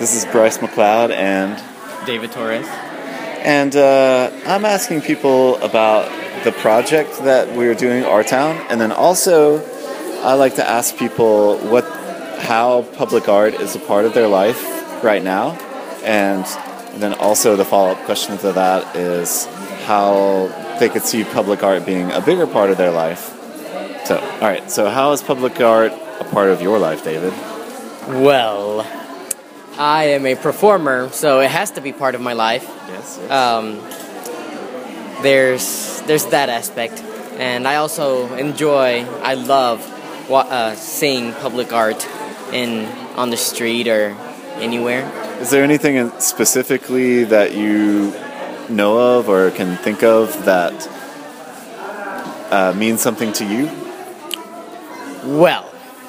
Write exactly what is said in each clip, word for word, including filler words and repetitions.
This is Bryce McLeod and David Torres. and uh, I'm asking people about the project that we're doing, Our Town, and then also I like to ask people what how public art is a part of their life right now, and, and then also the follow-up question to that is how they could see public art being a bigger part of their life. So, all right. So, how is public art a part of your life, David? Well, I am a performer, so it has to be part of my life. Yes. yes. Um, there's there's that aspect, and I also enjoy. I love wa- uh, seeing public art in on the street or anywhere. Is there anything in- specifically that you know of or can think of that uh, means something to you? Well,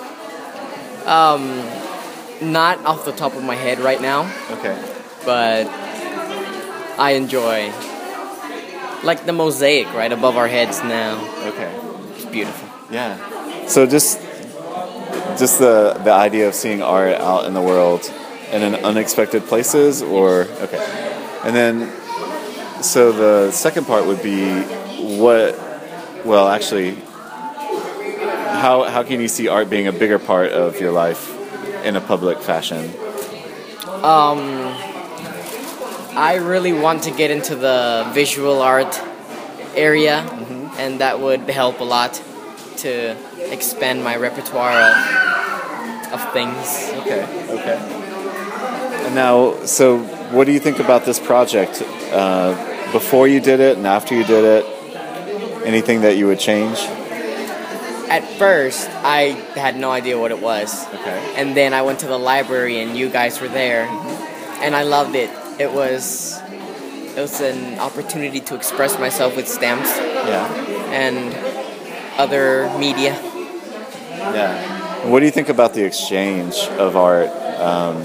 um, not off the top of my head right now. Okay. But I enjoy, like, the mosaic right above our heads now. Okay. It's beautiful. Yeah. So just just the the idea of seeing art out in the world and in unexpected places, or okay. And then so the second part would be what well actually how how can you see art being a bigger part of your life in a public fashion? Um, I really want to get into the visual art area, Mm-hmm. and that would help a lot to expand my repertoire of, of things. Okay, okay. And now, so what do you think about this project? Uh, before you did it and after you did it, anything that you would change? At first, I had no idea what it was. Okay. And then I went to the library and you guys were there, and I loved it. It was it was an opportunity to express myself with stamps Yeah. and other media. Yeah. What do you think about the exchange of art? Um,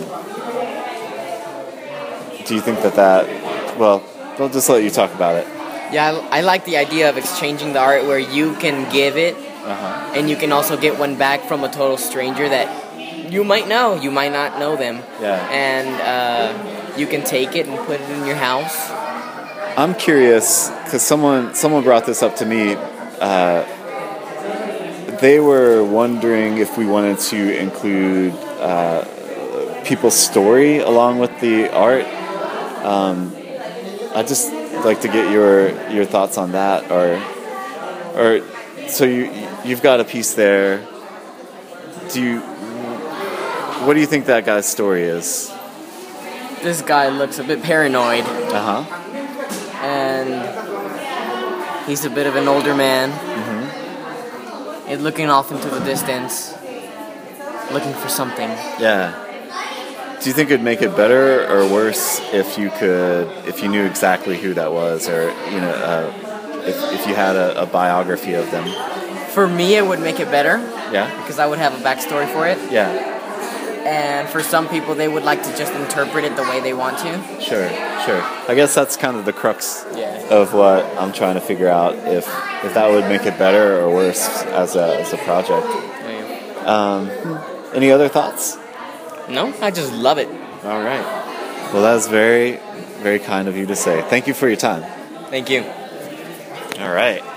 do you think that that, well, I'll just let you talk about it. Yeah, I, I like the idea of exchanging the art where you can give it, Uh-huh. and you can also get one back from a total stranger that you might know, you might not know them. Yeah. And uh, you can take it and put it in your house. I'm curious, because someone, someone brought this up to me. Uh, they were wondering if we wanted to include uh, people's story along with the art. Um, I'd just like to get your your thoughts on that, or or so you you've got a piece there. Do you what do you think that guy's story is? This guy looks a bit paranoid, Uh huh. and he's a bit of an older man. Mm-hmm. He's looking off into the distance, looking for something. Yeah. Do you think it'd make it better or worse if you could, if you knew exactly who that was, or you know, uh, if if you had a, a biography of them? For me, it would make it better Yeah. because I would have a backstory for it. Yeah. And for some people, they would like to just interpret it the way they want to. Sure. Sure. I guess that's kind of the crux Yeah. of what I'm trying to figure out, if if that would make it better or worse as a as a project. Um, any other thoughts? No, I just love it. All right. Well, that's very, very kind of you to say. Thank you for your time. Thank you. All right.